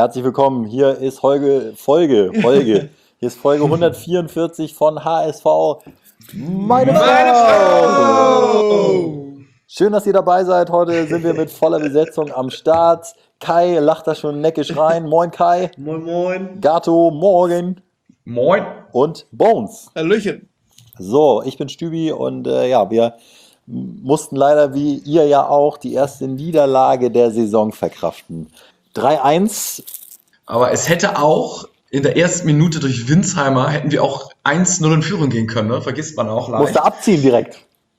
Herzlich willkommen. Hier ist Folge. Hier ist Folge 144 von HSV. Meine Frau! Schön, dass ihr dabei seid. Heute sind wir mit voller Besetzung am Start. Kai lacht da schon neckisch rein. Moin Kai. Moin moin. Gato, morgen. Moin. Und Bones. Hallöchen. So, ich bin Stübi und wir mussten leider, wie ihr ja auch, die erste Niederlage der Saison verkraften. 3-1. Aber es hätte auch in der ersten Minute durch Winsheimer hätten wir auch 1-0 in Führung gehen können, ne? Vergisst man auch leicht. Musste abziehen direkt.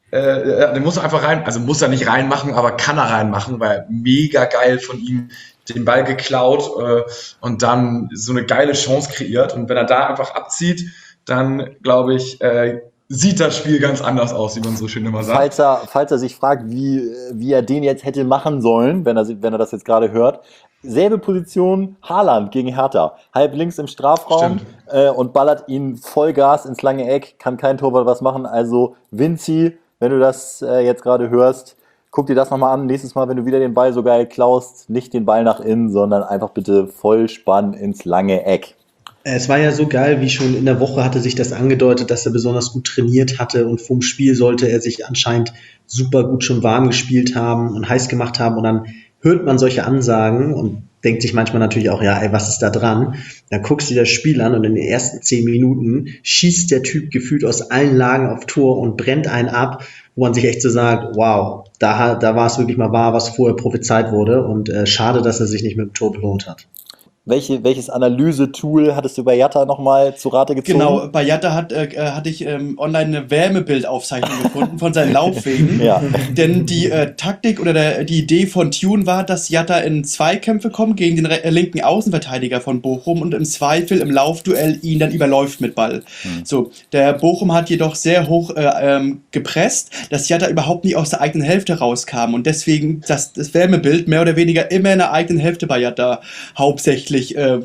Den muss er einfach rein, also muss er nicht reinmachen, aber kann er reinmachen, weil mega geil von ihm den Ball geklaut und dann so eine geile Chance kreiert. Und wenn er da einfach abzieht, dann glaube ich, sieht das Spiel ganz anders aus, wie man so schön immer sagt. Falls er sich fragt, wie er den jetzt hätte machen sollen, wenn er das jetzt gerade hört. Selbe Position, Haaland gegen Hertha. Halb links im Strafraum und ballert ihn Vollgas ins lange Eck. Kann kein Torwart was machen. Also Vinci, wenn du das jetzt gerade hörst, guck dir das nochmal an. Nächstes Mal, wenn du wieder den Ball so geil klaust, nicht den Ball nach innen, sondern einfach bitte Vollspann ins lange Eck. Es war ja so geil, wie schon in der Woche hatte sich das angedeutet, dass er besonders gut trainiert hatte und vom Spiel sollte er sich anscheinend super gut schon warm gespielt haben und heiß gemacht haben und dann hört man solche Ansagen und denkt sich manchmal natürlich auch, ja, ey, was ist da dran? Dann guckst du dir das Spiel an und in den ersten 10 Minuten schießt der Typ gefühlt aus allen Lagen auf Tor und brennt einen ab, wo man sich echt so sagt, wow, da war es wirklich mal wahr, was vorher prophezeit wurde und schade, dass er sich nicht mit dem Tor belohnt hat. Welches Analyse-Tool hattest du bei Jatta nochmal zu Rate gezogen? Genau, bei Jatta hatte ich online eine Wärmebildaufzeichnung gefunden von seinen Laufwegen. Ja. Denn die Taktik oder die Idee von Tune war, dass Jatta in Zweikämpfe kommt gegen den linken Außenverteidiger von Bochum und im Zweifel im Laufduell ihn dann überläuft mit Ball. So, der Bochum hat jedoch sehr hoch gepresst, dass Jatta überhaupt nicht aus der eigenen Hälfte rauskam und deswegen das Wärmebild mehr oder weniger immer in der eigenen Hälfte bei Jatta hauptsächlich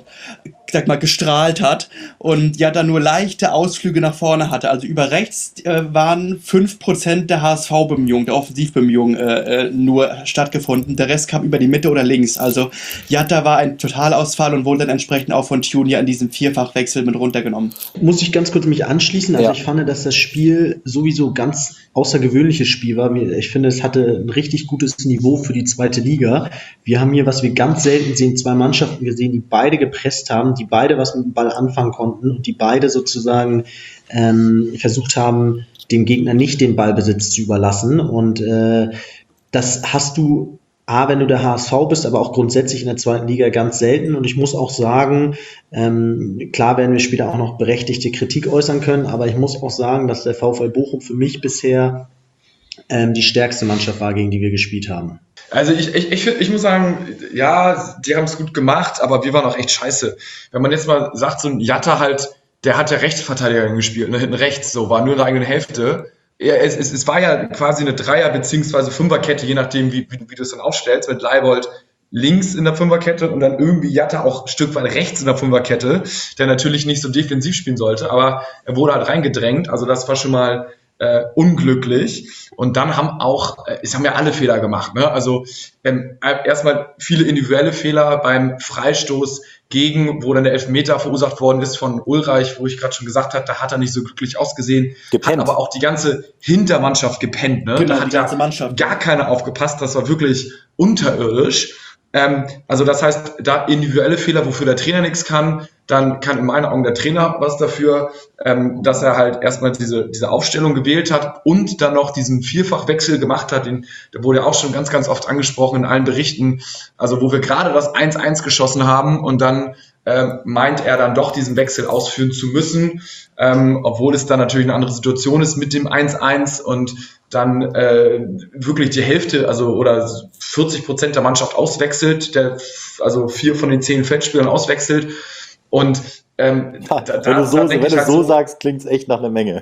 gestrahlt hat und ja dann nur leichte Ausflüge nach vorne hatte. Also über rechts waren 5% der HSV-Bemühungen, der Offensivbemühungen nur stattgefunden. Der Rest kam über die Mitte oder links. Also Jatta war ein Totalausfall und wurde dann entsprechend auch von Tune ja in diesem Vierfachwechsel mit runtergenommen. Muss ich ganz kurz mich anschließen. Also ich fand, dass das Spiel sowieso ganz außergewöhnliches Spiel war. Ich finde, es hatte ein richtig gutes Niveau für die zweite Liga. Wir haben hier, was wir ganz selten sehen, zwei Mannschaften gesehen, die beide gepresst haben, die beide was mit dem Ball anfangen konnten und die beide sozusagen versucht haben, dem Gegner nicht den Ballbesitz zu überlassen. Und das hast du, wenn du der HSV bist, aber auch grundsätzlich in der zweiten Liga ganz selten. Und ich muss auch sagen, klar werden wir später auch noch berechtigte Kritik äußern können, aber ich muss auch sagen, dass der VfL Bochum für mich bisher die stärkste Mannschaft war, gegen die wir gespielt haben. Also ich muss sagen, ja, die haben es gut gemacht, aber wir waren auch echt scheiße. Wenn man jetzt mal sagt, so ein Jatta halt, der hat ja Rechtsverteidiger gespielt, ne, hinten rechts, so, war nur in der eigenen Hälfte. Ja, es war ja quasi eine Dreier- bzw. Fünferkette, je nachdem, wie du es dann aufstellst, mit Leibold links in der Fünferkette und dann irgendwie Jatta auch ein Stück weit rechts in der Fünferkette, der natürlich nicht so defensiv spielen sollte, aber er wurde halt reingedrängt, also das war schon mal unglücklich. Und dann haben ja alle Fehler gemacht, ne? Also erstmal viele individuelle Fehler beim Freistoß wo dann der Elfmeter verursacht worden ist von Ulreich, wo ich gerade schon gesagt habe, da hat er nicht so glücklich ausgesehen. Gepennt. Hat aber auch die ganze Hintermannschaft gepennt, ne? Genau, Da hat die ganze Mannschaft. gar keiner aufgepasst, das war wirklich unterirdisch. Also das heißt, da individuelle Fehler, wofür der Trainer nichts kann, dann kann in meinen Augen der Trainer was dafür, dass er halt erstmal diese Aufstellung gewählt hat und dann noch diesen Vierfachwechsel gemacht hat, der wurde ja auch schon ganz, ganz oft angesprochen in allen Berichten, also wo wir gerade das 1-1 geschossen haben und dann meint er dann doch diesen Wechsel ausführen zu müssen, obwohl es dann natürlich eine andere Situation ist mit dem 1-1 und dann wirklich die Hälfte, also oder 40% der Mannschaft auswechselt, also 4 von den 10 Feldspielern auswechselt. Und wenn du so sagst, klingt es echt nach einer Menge.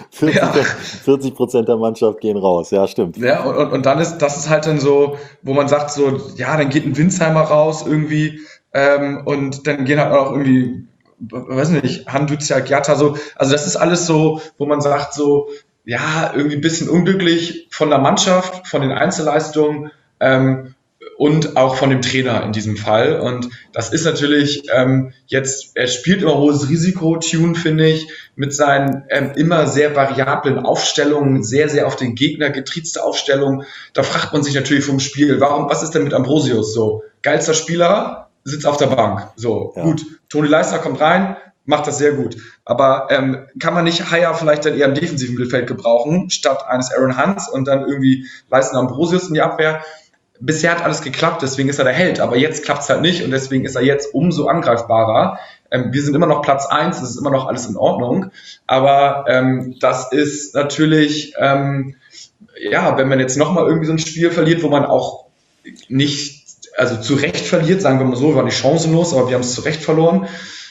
40% der Mannschaft gehen raus, ja, stimmt. Ja, und das ist halt dann so, wo man sagt so, ja, dann geht ein Winsheimer raus irgendwie und dann gehen halt auch irgendwie, weiß nicht, Handuziak, Jatta, so, also das ist alles so, wo man sagt so, ja, irgendwie ein bisschen unglücklich von der Mannschaft, von den Einzelleistungen und auch von dem Trainer in diesem Fall. Und das ist natürlich jetzt, er spielt immer hohes Risiko, Tune, finde ich, mit seinen immer sehr variablen Aufstellungen, sehr, sehr auf den Gegner getriezte Aufstellungen. Da fragt man sich natürlich vom Spiel, was ist denn mit Ambrosius so? Geilster Spieler, sitzt auf der Bank. So, ja. Gut, Toni Leistner kommt rein, macht das sehr gut. Aber kann man nicht Haier vielleicht dann eher im defensiven Mittelfeld gebrauchen, statt eines Aaron Hunts und dann irgendwie Leistner Ambrosius in die Abwehr? Bisher hat alles geklappt, deswegen ist er der Held, aber jetzt klappt es halt nicht und deswegen ist er jetzt umso angreifbarer. Wir sind immer noch Platz 1, das ist immer noch alles in Ordnung, aber das ist natürlich, wenn man jetzt nochmal irgendwie so ein Spiel verliert, wo man auch nicht, also zu Recht verliert, sagen wir mal so, wir waren nicht chancenlos, aber wir haben es zu Recht verloren,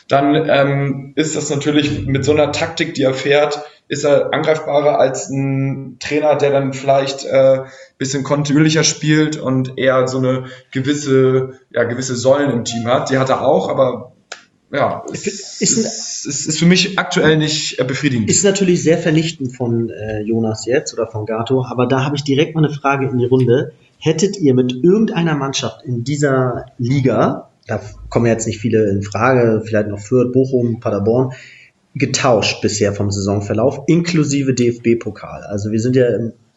dann ist das natürlich mit so einer Taktik, die er fährt, ist er angreifbarer als ein Trainer, der dann vielleicht bisschen kontinuierlicher spielt und eher so eine gewisse Säulen im Team hat. Die hat er auch, aber ja, ist für mich aktuell nicht befriedigend. Ist natürlich sehr vernichtend von Jonas jetzt oder von Gato, aber da habe ich direkt mal eine Frage in die Runde. Hättet ihr mit irgendeiner Mannschaft in dieser Liga, da kommen jetzt nicht viele in Frage, vielleicht noch Fürth, Bochum, Paderborn, getauscht bisher vom Saisonverlauf, inklusive DFB-Pokal? Also wir sind ja,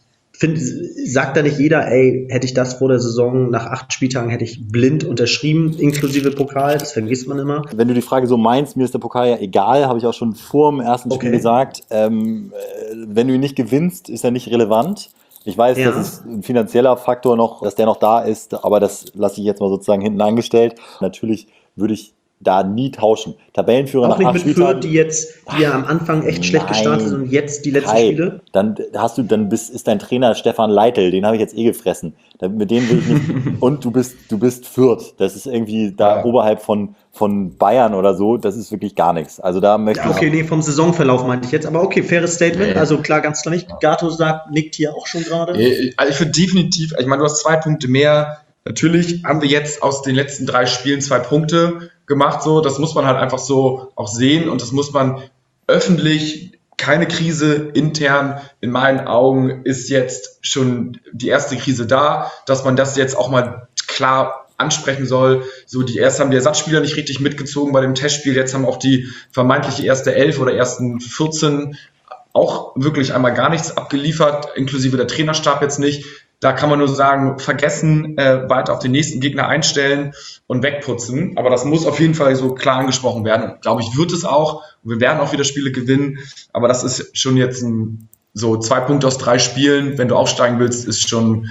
sagt da nicht jeder, ey, hätte ich das vor der Saison, nach 8 Spieltagen hätte ich blind unterschrieben, inklusive Pokal, das vergisst man immer. Wenn du die Frage so meinst, mir ist der Pokal ja egal, habe ich auch schon vor dem ersten Spiel gesagt. Wenn du ihn nicht gewinnst, ist er nicht relevant. Ich weiß, das ist ein finanzieller Faktor noch, dass der noch da ist, aber das lasse ich jetzt mal sozusagen hinten angestellt. Natürlich würde ich da nie tauschen. Tabellenführer auch nach 8 Spieltagen. Fürth, die ja am Anfang echt schlecht gestartet sind und jetzt die letzten Spiele. Dann ist dein Trainer Stefan Leitl, den habe ich jetzt gefressen. Mit dem will ich nicht. Und du bist Fürth. Das ist irgendwie da oberhalb von Bayern oder so. Das ist wirklich gar nichts. Also da möchte ich. Vom Saisonverlauf meinte ich jetzt. Aber okay, faires Statement. Also klar, ganz klar nicht. Gato nickt hier auch schon gerade. Also ich würde definitiv, ich meine, du hast 2 Punkte mehr. Natürlich haben wir jetzt aus den letzten 3 Spielen 2 Punkte gemacht, so, das muss man halt einfach so auch sehen und das muss man öffentlich, keine Krise, intern, in meinen Augen ist jetzt schon die erste Krise da, dass man das jetzt auch mal klar ansprechen soll. So, erst haben die Ersatzspieler nicht richtig mitgezogen bei dem Testspiel, jetzt haben auch die vermeintliche erste 11 oder ersten 14 auch wirklich einmal gar nichts abgeliefert, inklusive der Trainerstab jetzt nicht. Da kann man nur sagen, vergessen, weiter auf den nächsten Gegner einstellen und wegputzen. Aber das muss auf jeden Fall so klar angesprochen werden. Und glaube ich, wird es auch. Und wir werden auch wieder Spiele gewinnen. Aber das ist schon jetzt so 2 Punkte aus 3 Spielen. Wenn du aufsteigen willst, ist schon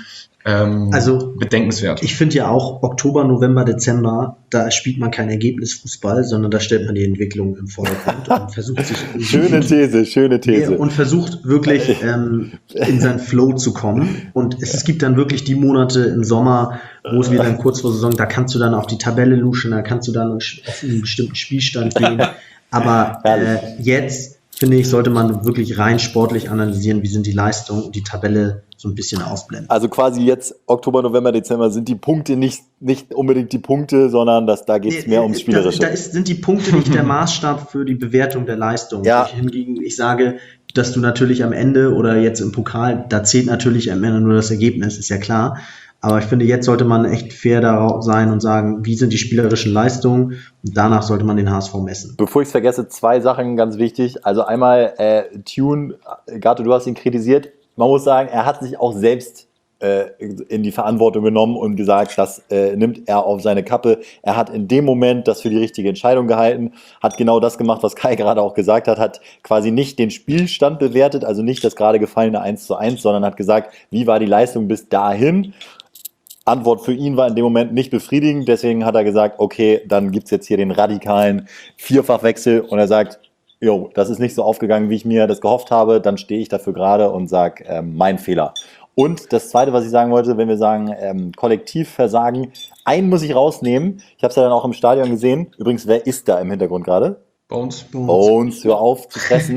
bedenkenswert. Ich finde ja auch Oktober, November, Dezember, da spielt man kein Ergebnisfußball, sondern da stellt man die Entwicklung im Vordergrund und versucht sich schöne These. Und versucht wirklich in seinen Flow zu kommen. Und es gibt dann wirklich die Monate im Sommer, wo es wieder kurz vor Saison, da kannst du dann auf die Tabelle luschen, da kannst du dann auf einen bestimmten Spielstand gehen. Aber jetzt, finde ich, sollte man wirklich rein sportlich analysieren, wie sind die Leistungen und die Tabelle so ein bisschen ausblenden. Also quasi jetzt Oktober, November, Dezember sind die Punkte nicht unbedingt die Punkte, sondern da geht es mehr ums Spielerische. Sind die Punkte nicht der Maßstab für die Bewertung der Leistung. Ja. Hingegen, ich sage, dass du natürlich am Ende oder jetzt im Pokal, da zählt natürlich am Ende nur das Ergebnis, ist ja klar. Aber ich finde, jetzt sollte man echt fair darauf sein und sagen, wie sind die spielerischen Leistungen? Und danach sollte man den HSV messen. Bevor ich es vergesse, 2 Sachen ganz wichtig. Also einmal Tune, Gato, du hast ihn kritisiert. Man muss sagen, er hat sich auch selbst in die Verantwortung genommen und gesagt, das nimmt er auf seine Kappe. Er hat in dem Moment das für die richtige Entscheidung gehalten, hat genau das gemacht, was Kai gerade auch gesagt hat quasi nicht den Spielstand bewertet, also nicht das gerade gefallene 1:1, sondern hat gesagt, wie war die Leistung bis dahin? Antwort für ihn war in dem Moment nicht befriedigend, deswegen hat er gesagt, okay, dann gibt's jetzt hier den radikalen Vierfachwechsel und er sagt, jo, das ist nicht so aufgegangen, wie ich mir das gehofft habe, dann stehe ich dafür gerade und sage, mein Fehler. Und das Zweite, was ich sagen wollte, wenn wir sagen, Kollektivversagen, einen muss ich rausnehmen, ich habe es ja dann auch im Stadion gesehen, übrigens, wer ist da im Hintergrund gerade? Bones, hör auf zu fressen.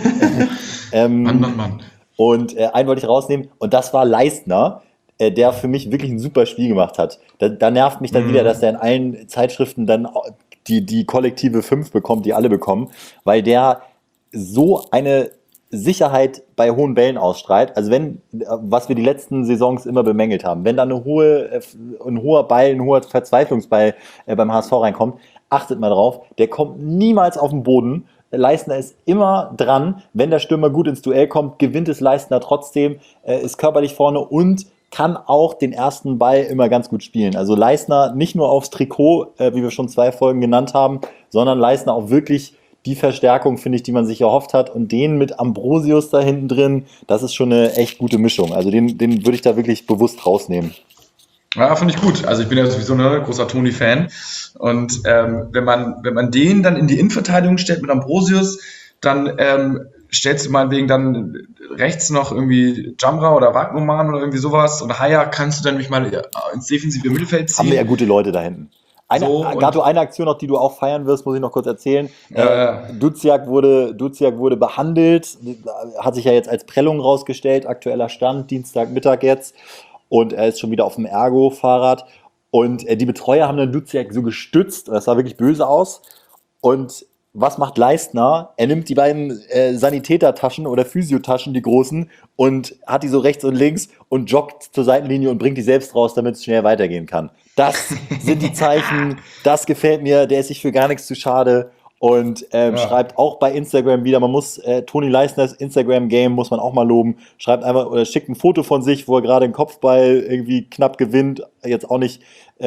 Mann. Und einen wollte ich rausnehmen und das war Leistner, der für mich wirklich ein super Spiel gemacht hat. Da nervt mich dann wieder, dass der in allen Zeitschriften dann die kollektive 5 bekommt, die alle bekommen, weil der so eine Sicherheit bei hohen Bällen ausstrahlt, also was wir die letzten Saisons immer bemängelt haben, wenn da ein hoher Ball, ein hoher Verzweiflungsball beim HSV reinkommt, achtet mal drauf, der kommt niemals auf den Boden. Leistner ist immer dran, wenn der Stürmer gut ins Duell kommt, gewinnt es Leistner trotzdem, ist körperlich vorne und kann auch den ersten Ball immer ganz gut spielen. Also Leistner nicht nur aufs Trikot, wie wir schon 2 Folgen genannt haben, sondern Leistner auch wirklich die Verstärkung, finde ich, die man sich erhofft hat. Und den mit Ambrosius da hinten drin, das ist schon eine echt gute Mischung. Also den würde ich da wirklich bewusst rausnehmen. Ja, finde ich gut. Also ich bin ja sowieso ein großer Toni-Fan. Und wenn man den dann in die Innenverteidigung stellt mit Ambrosius, dann stellst du meinetwegen dann rechts noch irgendwie Jamra oder Wagnumann oder irgendwie sowas. Und Haya kannst du dann nämlich mal ins defensive Mittelfeld ziehen. Haben wir ja gute Leute da hinten. Gato, eine Aktion noch, die du auch feiern wirst, muss ich noch kurz erzählen. Duziak wurde behandelt, hat sich ja jetzt als Prellung rausgestellt, aktueller Stand, Dienstagmittag jetzt. Und er ist schon wieder auf dem Ergo-Fahrrad. Und die Betreuer haben dann Duziak so gestützt, das sah wirklich böse aus. Und was macht Leistner? Er nimmt die beiden Sanitätertaschen oder Physiotaschen, die großen, und hat die so rechts und links und joggt zur Seitenlinie und bringt die selbst raus, damit es schnell weitergehen kann. Das sind die Zeichen, das gefällt mir, der ist sich für gar nichts zu schade und schreibt auch bei Instagram wieder, man muss Toni Leistners Instagram-Game muss man auch mal loben, schreibt einfach oder schickt ein Foto von sich, wo er gerade einen Kopfball irgendwie knapp gewinnt, jetzt auch nicht,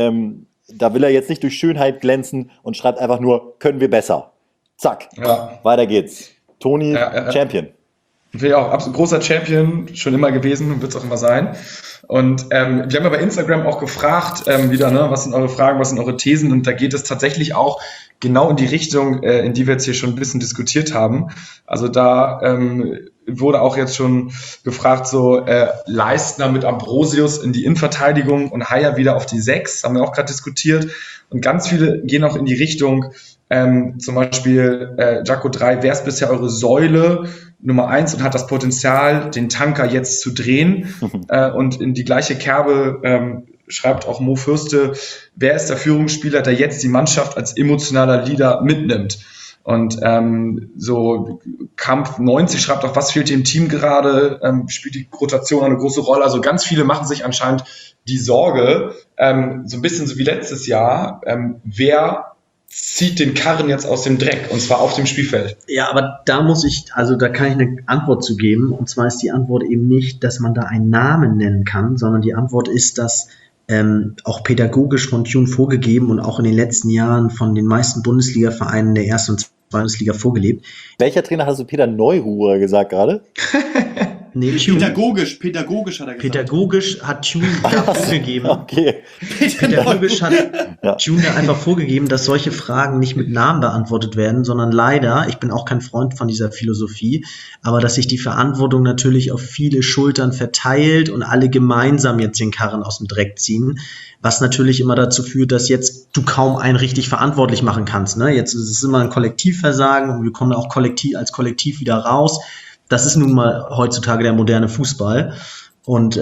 da will er jetzt nicht durch Schönheit glänzen und schreibt einfach nur, können wir besser. Zack, weiter geht's. Toni, Champion. Finde ich auch, absolut großer Champion, schon immer gewesen und wird es auch immer sein. Und wir haben ja bei Instagram auch gefragt, wieder, was sind eure Fragen, was sind eure Thesen? Und da geht es tatsächlich auch genau in die Richtung, in die wir jetzt hier schon ein bisschen diskutiert haben. Also da wurde auch jetzt schon gefragt, so Leistner mit Ambrosius in die Innenverteidigung und Haya wieder auf die 6, haben wir auch gerade diskutiert. Und ganz viele gehen auch in die Richtung, zum Beispiel Jaco 3, wer ist bisher eure Säule Nummer 1 und hat das Potenzial, den Tanker jetzt zu drehen? Und in die gleiche Kerbe schreibt auch Mo Fürste, wer ist der Führungsspieler, der jetzt die Mannschaft als emotionaler Leader mitnimmt? Und so Kampf 90 schreibt auch, was fehlt dem Team gerade? Spielt die Rotation eine große Rolle? Also ganz viele machen sich anscheinend die Sorge, so ein bisschen so wie letztes Jahr, wer zieht den Karren jetzt aus dem Dreck, und zwar auf dem Spielfeld. Ja, aber da kann ich eine Antwort zu geben, und zwar ist die Antwort eben nicht, dass man da einen Namen nennen kann, sondern die Antwort ist, dass auch pädagogisch von Tune vorgegeben und auch in den letzten Jahren von den meisten Bundesliga-Vereinen der ersten und zweiten Bundesliga vorgelebt. Welcher Trainer hast du? Peter Neururer gesagt gerade? Nee, Tune. Pädagogisch hat er gesagt. Pädagogisch hat Tune da vorgegeben. Okay. Pädagogisch hat Tune da einfach vorgegeben, dass solche Fragen nicht mit Namen beantwortet werden, sondern leider, ich bin auch kein Freund von dieser Philosophie, aber dass sich die Verantwortung natürlich auf viele Schultern verteilt und alle gemeinsam jetzt den Karren aus dem Dreck ziehen, was natürlich immer dazu führt, dass jetzt du kaum einen richtig verantwortlich machen kannst. Ne? Jetzt ist es immer ein Kollektivversagen und wir kommen auch als Kollektiv wieder raus. Das ist nun mal heutzutage der moderne Fußball. Und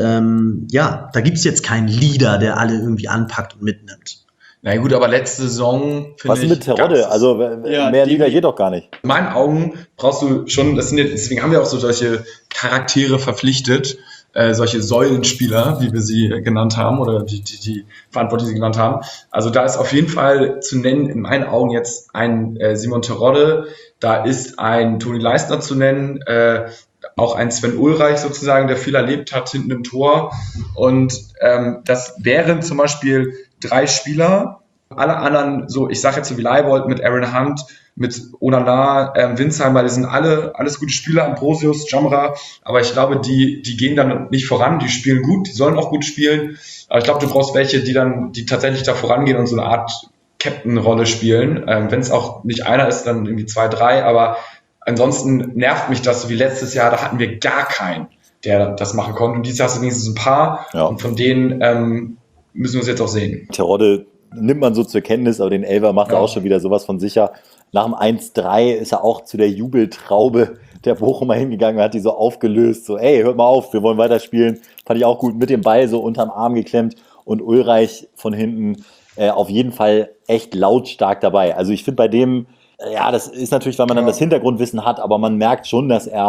da gibt's jetzt keinen Leader, der alle irgendwie anpackt und mitnimmt. Na gut, aber letzte Saison finde ich... Was ist mit Terodde? Also mehr Liga geht doch gar nicht. In meinen Augen brauchst du schon, deswegen haben wir auch so solche Charaktere verpflichtet, solche Säulenspieler, wie wir sie genannt haben, oder die Verantwortlichen sie genannt haben. Also da ist auf jeden Fall zu nennen, in meinen Augen jetzt ein Simon Terodde, da ist ein Toni Leistner zu nennen, auch ein Sven Ulreich sozusagen, der viel erlebt hat hinten im Tor. Und das wären zum Beispiel 3 Spieler, alle anderen, so ich sage jetzt so wie Leibold mit Aaron Hunt, mit Onana, Winsheimer, die sind alles gute Spieler, Ambrosius, Jamra, aber ich glaube, die gehen dann nicht voran, die spielen gut, die sollen auch gut spielen, aber ich glaube, du brauchst welche, die tatsächlich da vorangehen und so eine Art Captain-Rolle spielen, wenn es auch nicht einer ist, dann irgendwie 2, 3, aber ansonsten nervt mich das, so wie letztes Jahr, da hatten wir gar keinen, der das machen konnte, und dieses Jahr hast du wenigstens ein paar, und von denen müssen wir es jetzt auch sehen. Terodde nimmt man so zur Kenntnis, aber den Elfer macht er auch schon wieder sowas von sicher. Nach dem 1-3 ist er auch zu der Jubeltraube der Bochumer hingegangen und hat die so aufgelöst. So, ey, hört mal auf, wir wollen weiterspielen. Fand ich auch gut, mit dem Ball so unterm Arm geklemmt. Und Ulreich von hinten auf jeden Fall echt lautstark dabei. Also ich finde bei dem, das ist natürlich, weil man dann das Hintergrundwissen hat, aber man merkt schon, dass er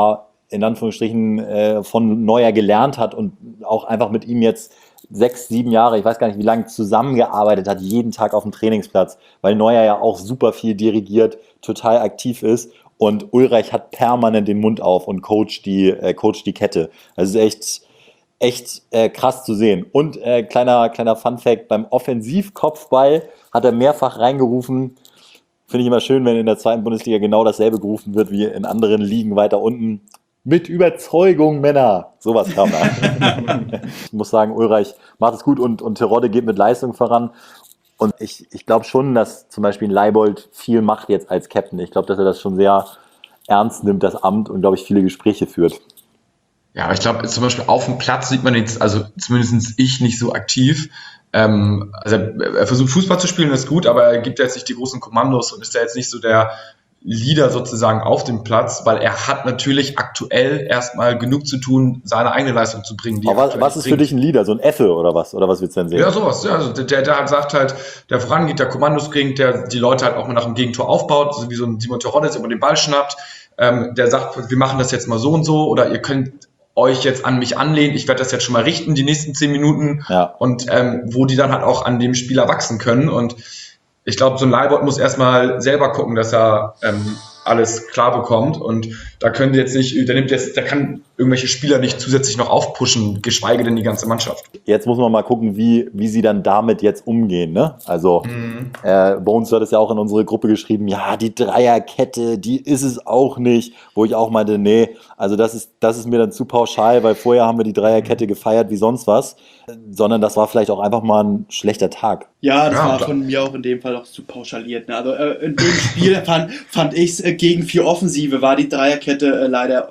in Anführungsstrichen von Neuer gelernt hat und auch einfach mit ihm jetzt 6, 7 Jahre, ich weiß gar nicht wie lange, zusammengearbeitet hat, jeden Tag auf dem Trainingsplatz, weil Neuer ja auch super viel dirigiert, total aktiv ist und Ulreich hat permanent den Mund auf und coacht die Kette. Also es ist echt krass zu sehen. Und kleiner Funfact, beim Offensivkopfball hat er mehrfach reingerufen. Finde ich immer schön, wenn in der 2. Bundesliga genau dasselbe gerufen wird wie in anderen Ligen weiter unten. Mit Überzeugung, Männer. Sowas kam da. Ich muss sagen, Ulreich macht es gut und Terodde geht mit Leistung voran. Und ich glaube schon, dass zum Beispiel Leibold viel macht jetzt als Captain. Ich glaube, dass er das schon sehr ernst nimmt, das Amt, und, glaube ich, viele Gespräche führt. Ja, aber ich glaube, zum Beispiel auf dem Platz sieht man jetzt, also zumindest ich, nicht so aktiv. Also er versucht Fußball zu spielen, das ist gut, aber er gibt ja jetzt nicht die großen Kommandos und ist ja jetzt nicht so der Leader sozusagen auf dem Platz, weil er hat natürlich aktuell erstmal genug zu tun, seine eigene Leistung zu bringen. Aber was ist für dich ein Leader? So ein Effe oder was? Oder was willst du denn sehen? Ja, sowas. Ja, also der halt sagt halt, der vorangeht, der Kommandos bringt, der die Leute halt auch mal nach dem Gegentor aufbaut, so wie so ein Simon Terodde jetzt immer den Ball schnappt. Der sagt, wir machen das jetzt mal so und so, oder ihr könnt euch jetzt an mich anlehnen, ich werde das jetzt schon mal richten, die nächsten 10 Minuten, und wo die dann halt auch an dem Spieler wachsen können. Und ich glaube, so ein Leibold muss erstmal selber gucken, dass er alles klar bekommt, und da können die jetzt nicht, der kann irgendwelche Spieler nicht zusätzlich noch aufpushen, geschweige denn die ganze Mannschaft. Jetzt muss man mal gucken, wie sie dann damit jetzt umgehen, ne? Also Bones hat es ja auch in unsere Gruppe geschrieben, ja, die Dreierkette, die ist es auch nicht, wo ich auch meinte, nee, also das ist mir dann zu pauschal, weil vorher haben wir die Dreierkette gefeiert wie sonst was, sondern das war vielleicht auch einfach mal ein schlechter Tag. Ja, das war von mir auch in dem Fall auch zu pauschaliert. Ne? Also in dem Spiel fand ich es, gegen 4 Offensive war die Dreierkette leider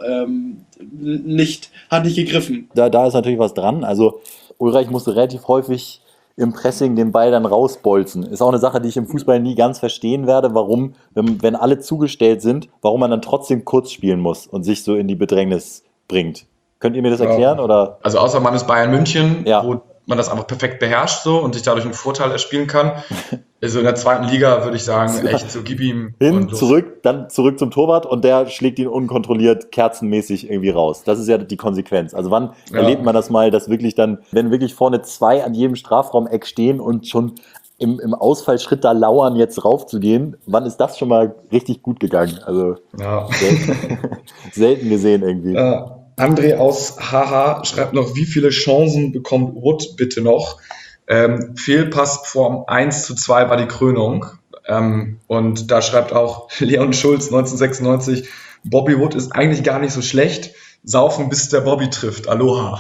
hat nicht gegriffen. Da ist natürlich was dran. Also Ulreich musste relativ häufig im Pressing den Ball dann rausbolzen. Ist auch eine Sache, die ich im Fußball nie ganz verstehen werde, warum, wenn alle zugestellt sind, warum man dann trotzdem kurz spielen muss und sich so in die Bedrängnis bringt. Könnt ihr mir das erklären? Oder? Also außer man ist Bayern München, wo man das einfach perfekt beherrscht so und sich dadurch einen Vorteil erspielen kann. Also in der 2. Liga würde ich sagen, echt so, gib ihm dann zurück zum Torwart und der schlägt ihn unkontrolliert kerzenmäßig irgendwie raus. Das ist ja die Konsequenz. Also wann erlebt man das mal, dass wirklich dann, wenn wirklich vorne 2 an jedem Strafraumeck stehen und schon im Ausfallschritt da lauern, jetzt raufzugehen, wann ist das schon mal richtig gut gegangen? Also selten gesehen irgendwie. Ja. André aus HH schreibt noch, wie viele Chancen bekommt Wood bitte noch? Fehlpassform 1:2 war die Krönung. Und da schreibt auch Leon Schulz 1996, Bobby Wood ist eigentlich gar nicht so schlecht. Saufen, bis der Bobby trifft. Aloha.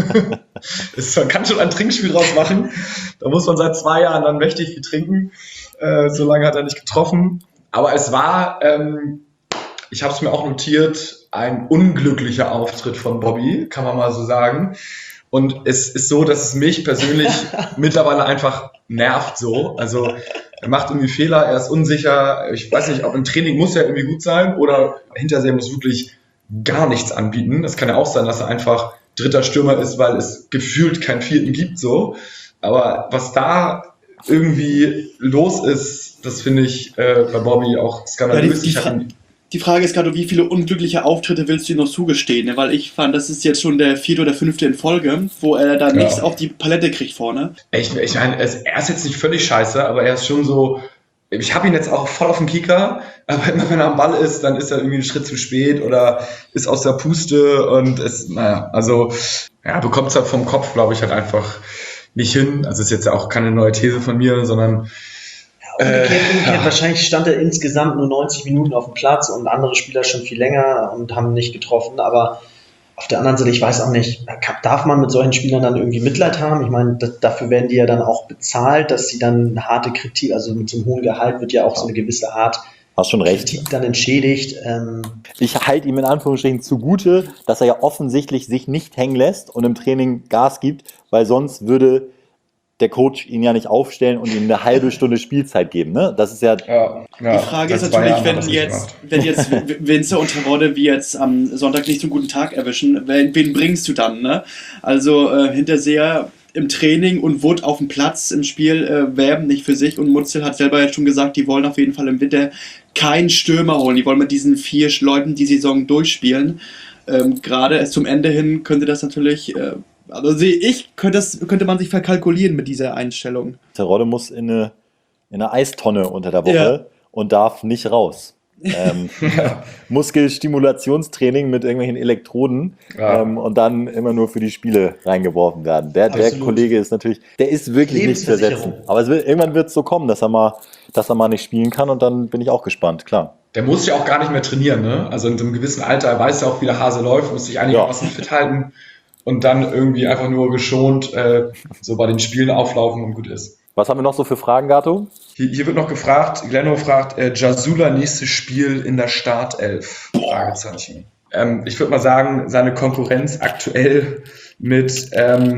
Man kann schon ein Trinkspiel draus machen. Da muss man seit 2 Jahren dann mächtig viel trinken. So lange hat er nicht getroffen. Aber es war, ich habe es mir auch notiert, ein unglücklicher Auftritt von Bobby, kann man mal so sagen. Und es ist so, dass es mich persönlich mittlerweile einfach nervt so. Also er macht irgendwie Fehler, er ist unsicher. Ich weiß nicht, ob im Training muss er irgendwie gut sein oder hinterher muss wirklich gar nichts anbieten. Es kann ja auch sein, dass er einfach 3. Stürmer ist, weil es gefühlt keinen 4. gibt so. Aber was da irgendwie los ist, das finde ich bei Bobby auch skandalös. Die Frage ist gerade, wie viele unglückliche Auftritte willst du ihm noch zugestehen? Ne? Weil ich fand, das ist jetzt schon der 4. oder 5. in Folge, wo er da nichts auf die Palette kriegt vorne. Ich meine, er ist jetzt nicht völlig scheiße, aber er ist schon so, ich habe ihn jetzt auch voll auf dem Kicker, aber immer wenn er am Ball ist, dann ist er irgendwie einen Schritt zu spät oder ist aus der Puste und bekommt es halt vom Kopf, glaube ich, halt einfach nicht hin. Also ist jetzt ja auch keine neue These von mir, sondern Umgekehrt, wahrscheinlich stand er insgesamt nur 90 Minuten auf dem Platz und andere Spieler schon viel länger und haben nicht getroffen, aber auf der anderen Seite, ich weiß auch nicht, darf man mit solchen Spielern dann irgendwie Mitleid haben? Ich meine, dafür werden die ja dann auch bezahlt, dass sie dann eine harte Kritik, also mit so einem hohen Gehalt wird ja auch so eine gewisse Art Hast schon recht. Kritik dann entschädigt. Ich halte ihm in Anführungsstrichen zugute, dass er ja offensichtlich sich nicht hängen lässt und im Training Gas gibt, weil sonst würde der Coach ihn ja nicht aufstellen und ihm eine halbe Stunde Spielzeit geben, ne? Das ist ja. Die Frage ist natürlich, wenn jetzt Winzer und Terodde wie jetzt am Sonntag nicht so einen guten Tag erwischen, wen bringst du dann, ne? Also Hinterseher im Training und Wood auf dem Platz im Spiel werben nicht für sich, und Mutzel hat selber jetzt schon gesagt, die wollen auf jeden Fall im Winter keinen Stürmer holen, die wollen mit diesen 4 Leuten die Saison durchspielen. Gerade zum Ende hin könnte das natürlich, also sehe ich, könnte man sich verkalkulieren mit dieser Einstellung. Terodde muss in eine Eistonne unter der Woche und darf nicht raus. Muskelstimulationstraining mit irgendwelchen Elektroden und dann immer nur für die Spiele reingeworfen werden. Der Kollege ist natürlich, der ist wirklich nicht zu ersetzen. Aber irgendwann wird es so kommen, dass er mal nicht spielen kann und dann bin ich auch gespannt, klar. Der muss ja auch gar nicht mehr trainieren, ne? Also in einem gewissen Alter, er weiß ja auch, wie der Hase läuft, muss sich einigermaßen fit halten und dann irgendwie einfach nur geschont so bei den Spielen auflaufen und gut ist. Was haben wir noch so für Fragen, Gato? Hier wird noch gefragt, Glenno fragt, Jasula nächstes Spiel in der Startelf? Fragezeichen. Ich würde mal sagen, seine Konkurrenz aktuell mit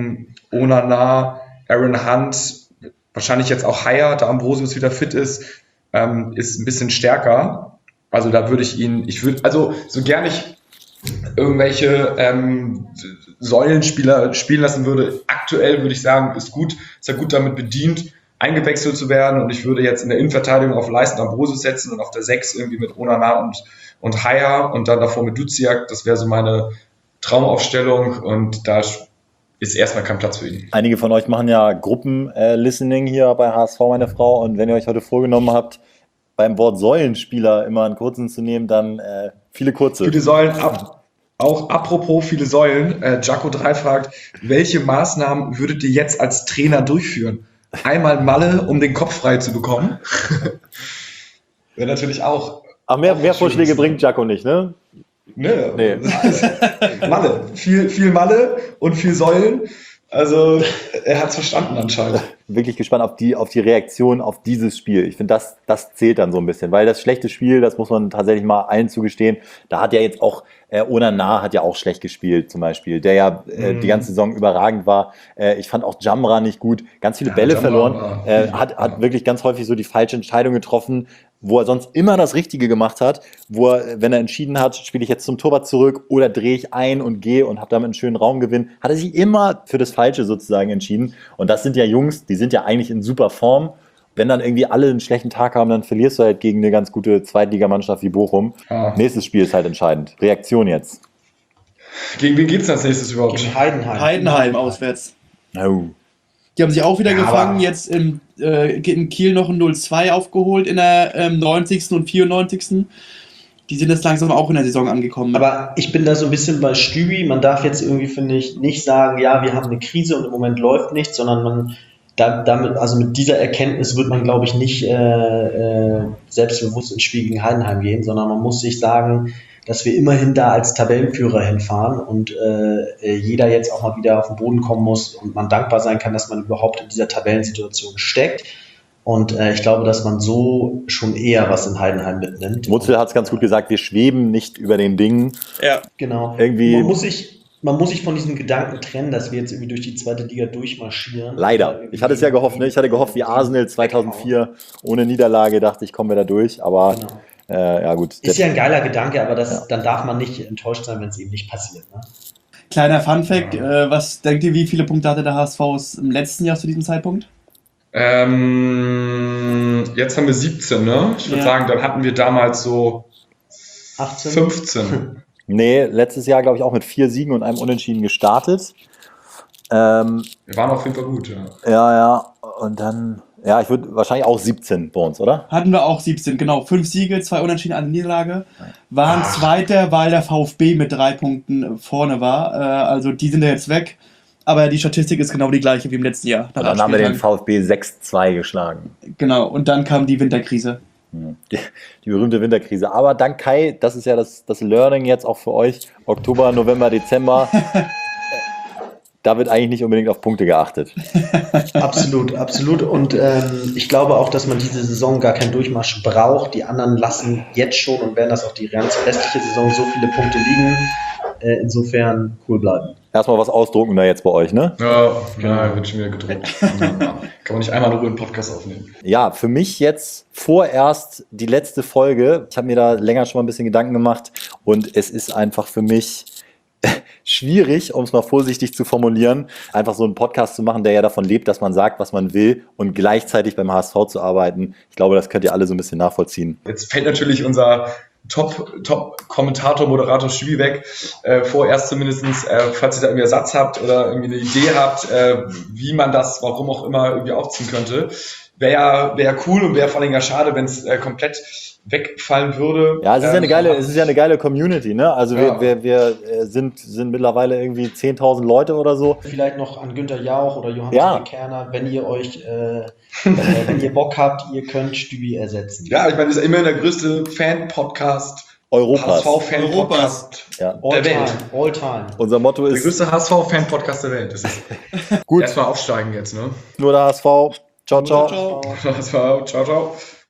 Onana, Aaron Hunt, wahrscheinlich jetzt auch Haier, da Ambrosius wieder fit ist ein bisschen stärker. Also da würde also so gern ich irgendwelche Säulenspieler spielen lassen würde, aktuell würde ich sagen, ist er gut damit bedient, eingewechselt zu werden und ich würde jetzt in der Innenverteidigung auf Leisten Ambrosius setzen und auf der 6 irgendwie mit Onana und Haier und dann davor mit Duziak, das wäre so meine Traumaufstellung und da ist erstmal kein Platz für ihn. Einige von euch machen ja Gruppen-Listening hier bei HSV, meine Frau, und wenn ihr euch heute vorgenommen habt, beim Wort Säulenspieler immer einen kurzen zu nehmen, dann viele kurze. Viele Säulen auch apropos viele Säulen, Jaco 3 fragt, welche Maßnahmen würdet ihr jetzt als Trainer durchführen? Einmal Malle, um den Kopf frei zu bekommen. Wäre natürlich auch. Ach, mehr Vorschläge bringt Jaco nicht, ne? Nee. Malle. Viel Malle und viel Säulen. Also, er hat es verstanden anscheinend. Wirklich gespannt auf die Reaktion auf dieses Spiel. Ich finde, das zählt dann so ein bisschen, weil das schlechte Spiel, das muss man tatsächlich mal allen zugestehen, da hat ja jetzt auch Onana hat ja auch schlecht gespielt zum Beispiel, der ja die ganze Saison überragend war. Ich fand auch Jamra nicht gut, ganz viele Bälle verloren, hat wirklich ganz häufig so die falsche Entscheidung getroffen, wo er sonst immer das Richtige gemacht hat, wo er, wenn er entschieden hat, spiele ich jetzt zum Torwart zurück oder drehe ich ein und gehe und habe damit einen schönen Raumgewinn, hat er sich immer für das Falsche sozusagen entschieden. Und das sind ja Jungs, die sind ja eigentlich in super Form. Wenn dann irgendwie alle einen schlechten Tag haben, dann verlierst du halt gegen eine ganz gute Zweitligamannschaft wie Bochum. Nächstes Spiel ist halt entscheidend. Reaktion jetzt. Gegen wen geht's als nächstes überhaupt? Gegen Heidenheim. Heidenheim auswärts. Oh. Die haben sich auch wieder gefangen, jetzt in Kiel noch ein 0-2 aufgeholt in der 90. und 94. Die sind jetzt langsam auch in der Saison angekommen. Aber ich bin da so ein bisschen bei Stübi. Man darf jetzt irgendwie, finde ich, nicht sagen, ja, wir haben eine Krise und im Moment läuft nichts, sondern mit dieser Erkenntnis wird man, glaube ich, nicht selbstbewusst ins Spiel gegen Heidenheim gehen, sondern man muss sich sagen, dass wir immerhin da als Tabellenführer hinfahren und jeder jetzt auch mal wieder auf den Boden kommen muss und man dankbar sein kann, dass man überhaupt in dieser Tabellensituation steckt. Und ich glaube, dass man so schon eher was in Heidenheim mitnimmt. Mutzel hat es ganz gut gesagt, wir schweben nicht über den Dingen. Ja, genau. Irgendwie Man muss sich von diesem Gedanken trennen, dass wir jetzt irgendwie durch die zweite Liga durchmarschieren. Leider. Ich hatte es ja gehofft, ne? Ich hatte gehofft, wie Arsenal 2004 ohne Niederlage, dachte ich, kommen wir da durch, aber ja gut. Ist ja ein geiler Gedanke, aber dann darf man nicht enttäuscht sein, wenn es eben nicht passiert. Ne? Kleiner Funfact, was denkt ihr, wie viele Punkte hatte der HSV im letzten Jahr zu diesem Zeitpunkt? Jetzt haben wir 17, ne? Ich würde sagen, dann hatten wir damals so 18? 15. Nee, letztes Jahr, glaube ich, auch mit 4 Siegen und einem Unentschieden gestartet. Wir waren auf jeden Fall gut, ja. Ja, und dann, ich würde wahrscheinlich auch 17 bei uns, oder? Hatten wir auch 17, genau. 5 Siege, 2 Unentschieden, eine Niederlage. Waren Zweiter, weil der VfB mit 3 Punkten vorne war. Also die sind ja jetzt weg. Aber die Statistik ist genau die gleiche wie im letzten Jahr. Dann haben wir den VfB 6-2 geschlagen. Genau, und dann kam die Winterkrise. Die berühmte Winterkrise. Aber dank Kai, das ist ja das Learning jetzt auch für euch, Oktober, November, Dezember, da wird eigentlich nicht unbedingt auf Punkte geachtet. Absolut. Und ich glaube auch, dass man diese Saison gar keinen Durchmarsch braucht. Die anderen lassen jetzt schon und werden das auch die restliche Saison so viele Punkte liegen. Insofern cool bleiben. Erstmal was ausdrucken da jetzt bei euch, ne? Ja, wird schon wieder gedruckt. Kann man nicht einmal in Ruhe einen Podcast aufnehmen. Ja, für mich jetzt vorerst die letzte Folge. Ich habe mir da länger schon mal ein bisschen Gedanken gemacht und es ist einfach für mich schwierig, um es mal vorsichtig zu formulieren, einfach so einen Podcast zu machen, der ja davon lebt, dass man sagt, was man will und gleichzeitig beim HSV zu arbeiten. Ich glaube, das könnt ihr alle so ein bisschen nachvollziehen. Jetzt fällt natürlich unser Top-Kommentator, Moderator Stübi weg. Vorerst zumindestens, falls ihr da irgendwie Ersatz habt oder irgendwie eine Idee habt, wie man das, warum auch immer, irgendwie aufziehen könnte. Wäre cool und wäre vor allem ja schade, wenn es komplett wegfallen würde. Ja, es ist ja eine geile Community, ne? Also wir sind mittlerweile irgendwie 10.000 Leute oder so. Vielleicht noch an Günther Jauch oder Johannes Kerner, wenn ihr wenn ihr Bock habt, ihr könnt Stübi ersetzen. Ja, ich meine, das ist immerhin der größte Fan-Podcast Europas. HSV-Fan-Podcast der Welt. All time. Unser Motto Der ist größte HSV-Fan-Podcast der Welt. Das ist gut. Erstmal aufsteigen jetzt, ne? Nur der HSV. Ciao, ciao. HSV, ciao, ciao.